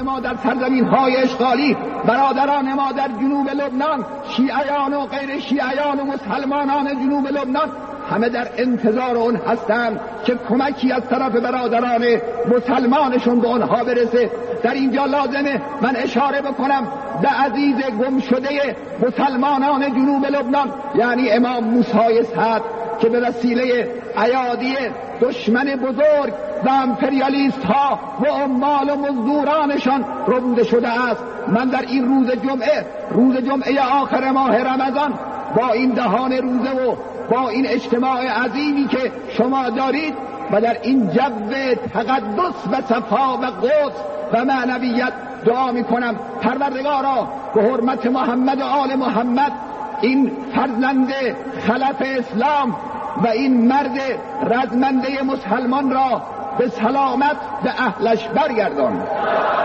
ما در سرزمین‌های اشغالی، برادران ما در جنوب لبنان، شیعیان و غیر شیعیان و مسلمانان جنوب لبنان همه در انتظار اون هستند که کمکی از طرف برادران مسلمانشون به اونها برسه. در اینجا لازمه من اشاره بکنم به عزیز گم شده مسلمانان جنوب لبنان، یعنی امام موسی صدر که به وسیله ایادی دشمن بزرگ و امپریالیست ها و عمال و مزدورانشان ربوده شده است. من در این روز جمعه آخر ماه رمضان با این دهان روزه و با این اجتماع عظیمی که شما دارید و در این جو تقدس و صفا و قدس و معنویت دعا میکنم پروردگارا به حرمت محمد و آل محمد این فرزند خلف اسلام و این مرد رزمنده مسلمان را به سلامت به اهلش برگردان.